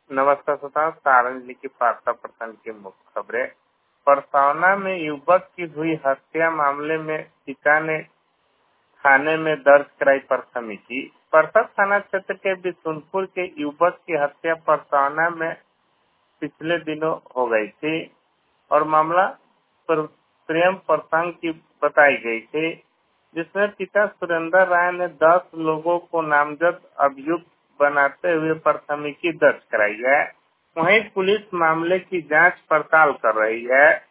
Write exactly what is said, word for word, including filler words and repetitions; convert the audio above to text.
नमस्कार श्रोताओं, सारण जिले की पारसा प्रखंड की मुख्य खबरें। परसौना में युवक की हुई हत्या मामले में पिता ने थाने में दर्ज कराई प्राथमिकी। परसा थाना क्षेत्र के बिशुनपुर के युवक की हत्या परसौना में पिछले दिनों हो गई थी और मामला प्रेम प्रसंग की बताई गई थी, जिसमें पिता सुरेंद्र राय ने दस लोगों को नामजद अभियुक्त बनाते हुए प्राथमिकी दर्ज कराई है। वहीं पुलिस मामले की जांच पड़ताल कर रही है।